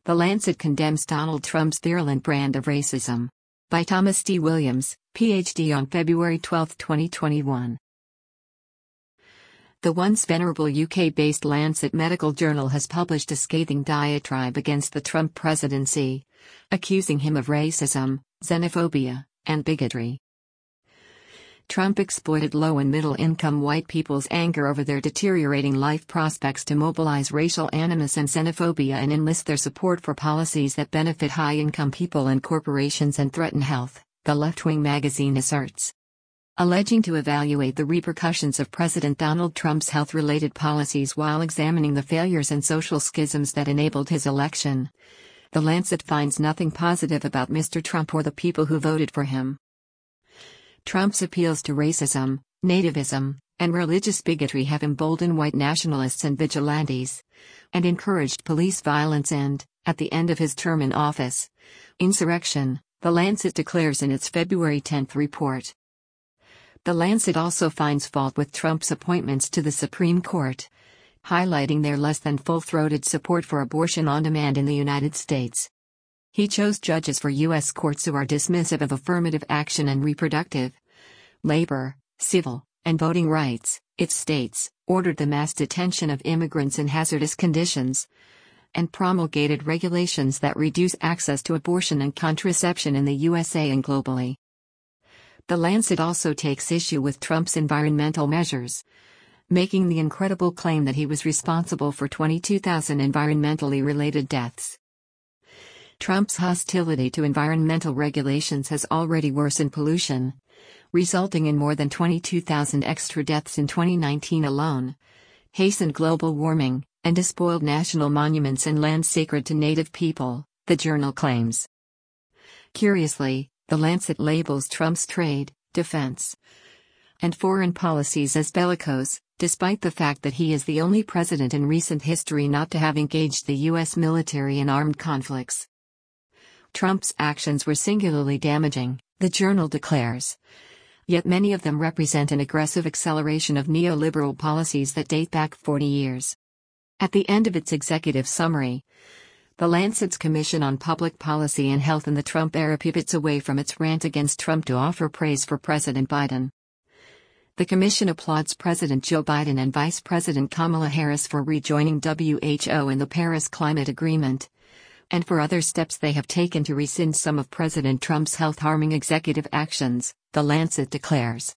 The Lancet condemns Donald Trump's virulent brand of racism. By Thomas D. Williams, Ph.D. on February 12, 2021. The once venerable UK-based Lancet Medical Journal has published a scathing diatribe against the Trump presidency, accusing him of racism, xenophobia, and bigotry. Trump exploited low- and middle-income white people's anger over their deteriorating life prospects to mobilize racial animus and xenophobia and enlist their support for policies that benefit high-income people and corporations and threaten health, the left-wing magazine asserts. Alleging to evaluate the repercussions of President Donald Trump's health-related policies while examining the failures and social schisms that enabled his election, The Lancet finds nothing positive about Mr. Trump or the people who voted for him. Trump's appeals to racism, nativism, and religious bigotry have emboldened white nationalists and vigilantes, and encouraged police violence and, at the end of his term in office, insurrection, The Lancet declares in its February 10 report. The Lancet also finds fault with Trump's appointments to the Supreme Court, highlighting their less than full-throated support for abortion on demand in the United States. He chose judges for U.S. courts who are dismissive of affirmative action and reproductive, labor, civil, and voting rights, it states, ordered the mass detention of immigrants in hazardous conditions, and promulgated regulations that reduce access to abortion and contraception in the USA and globally. The Lancet also takes issue with Trump's environmental measures, making the incredible claim that he was responsible for 22,000 environmentally related deaths. Trump's hostility to environmental regulations has already worsened pollution, resulting in more than 22,000 extra deaths in 2019 alone, hastened global warming, and despoiled national monuments and land sacred to Native people, the journal claims. Curiously, The Lancet labels Trump's trade, defense, and foreign policies as bellicose, despite the fact that he is the only president in recent history not to have engaged the U.S. military in armed conflicts. Trump's actions were singularly damaging, the journal declares. Yet many of them represent an aggressive acceleration of neoliberal policies that date back 40 years. At the end of its executive summary, The Lancet's Commission on Public Policy and Health in the Trump Era pivots away from its rant against Trump to offer praise for President Biden. The Commission applauds President Joe Biden and Vice President Kamala Harris for rejoining WHO and the Paris Climate Agreement, and for other steps they have taken to rescind some of President Trump's health-harming executive actions, The Lancet declares.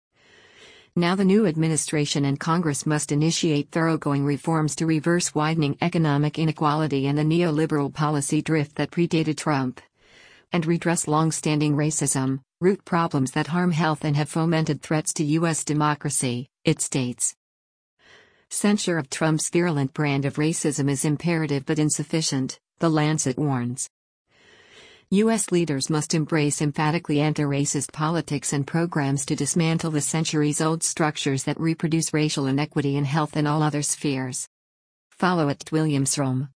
Now the new administration and Congress must initiate thoroughgoing reforms to reverse widening economic inequality and the neoliberal policy drift that predated Trump, and redress long-standing racism, root problems that harm health and have fomented threats to U.S. democracy, it states. Censure of Trump's virulent brand of racism is imperative but insufficient, The Lancet warns. U.S. leaders must embrace emphatically anti-racist politics and programs to dismantle the centuries-old structures that reproduce racial inequity in health and all other spheres. Follow @WilliamsRome.